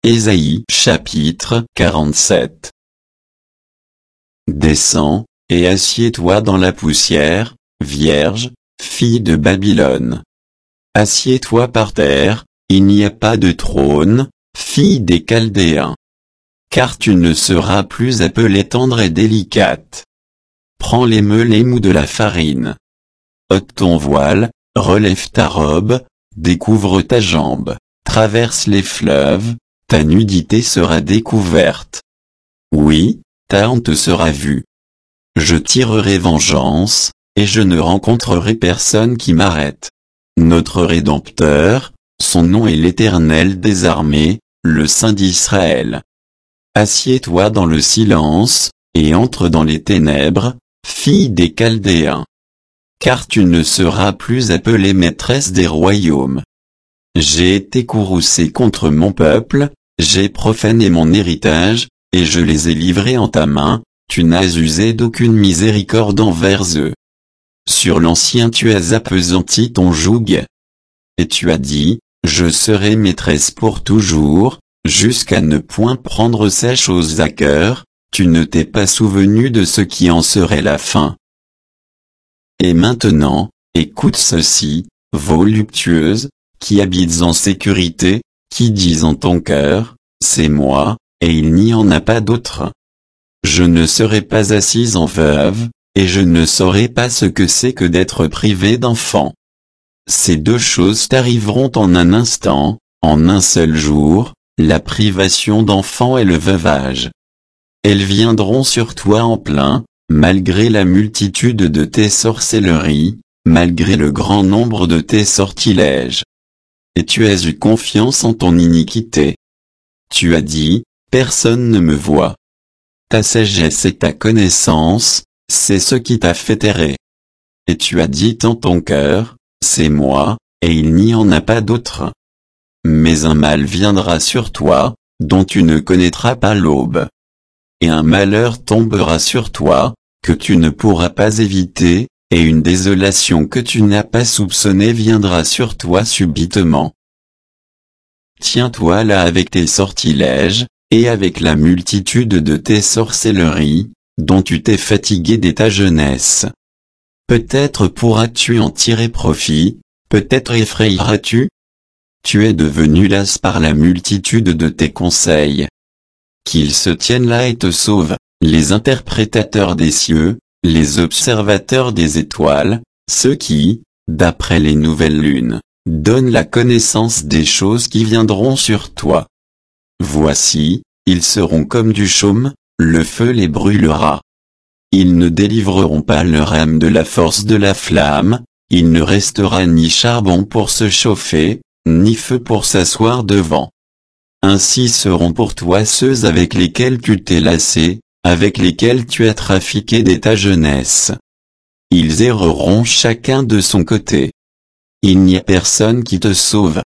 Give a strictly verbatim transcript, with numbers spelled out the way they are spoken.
Ésaïe chapitre quarante-sept. Descends, et assieds-toi dans la poussière, vierge, fille de Babylone. Assieds-toi par terre, il n'y a pas de trône, fille des Chaldéens. Car tu ne seras plus appelée tendre et délicate. Prends les meules et mous de la farine. Ôte ton voile, relève ta robe, découvre ta jambe, traverse les fleuves, ta nudité sera découverte. Oui, ta honte sera vue. Je tirerai vengeance, et je ne rencontrerai personne qui m'arrête. Notre Rédempteur, son nom est l'Éternel des armées, le Saint d'Israël. Assieds-toi dans le silence, et entre dans les ténèbres, fille des Chaldéens. Car tu ne seras plus appelée maîtresse des royaumes. J'ai été courroucée contre mon peuple, j'ai profané mon héritage, et je les ai livrés en ta main, tu n'as usé d'aucune miséricorde envers eux. Sur l'ancien tu as appesanti ton joug. Et tu as dit, je serai maîtresse pour toujours, jusqu'à ne point prendre ces choses à cœur, tu ne t'es pas souvenu de ce qui en serait la fin. Et maintenant, écoute ceci, voluptueuse, qui habites en sécurité, qui dis en ton cœur, c'est moi, et il n'y en a pas d'autre. Je ne serai pas assise en veuve, et je ne saurai pas ce que c'est que d'être privée d'enfant. Ces deux choses t'arriveront en un instant, en un seul jour, la privation d'enfant et le veuvage. Elles viendront sur toi en plein, malgré la multitude de tes sorcelleries, malgré le grand nombre de tes sortilèges. Et tu as eu confiance en ton iniquité. Tu as dit, personne ne me voit. Ta sagesse et ta connaissance, c'est ce qui t'a fait errer. Et tu as dit en ton cœur, c'est moi, et il n'y en a pas d'autre. Mais un mal viendra sur toi, dont tu ne connaîtras pas l'aube. Et un malheur tombera sur toi, que tu ne pourras pas éviter, et une désolation que tu n'as pas soupçonnée viendra sur toi subitement. Tiens-toi là avec tes sortilèges, et avec la multitude de tes sorcelleries, dont tu t'es fatigué dès ta jeunesse. Peut-être pourras-tu en tirer profit, peut-être effrayeras-tu. Tu es devenu las par la multitude de tes conseils. Qu'ils se tiennent là et te sauvent, les interprétateurs des cieux, les observateurs des étoiles, ceux qui, d'après les nouvelles lunes, donnent la connaissance des choses qui viendront sur toi. Voici, ils seront comme du chaume, le feu les brûlera. Ils ne délivreront pas leur âme de la force de la flamme, il ne restera ni charbon pour se chauffer, ni feu pour s'asseoir devant. Ainsi seront pour toi ceux avec lesquels tu t'es lassé, avec lesquels tu as trafiqué dès ta jeunesse. Ils erreront chacun de son côté. Il n'y a personne qui te sauve.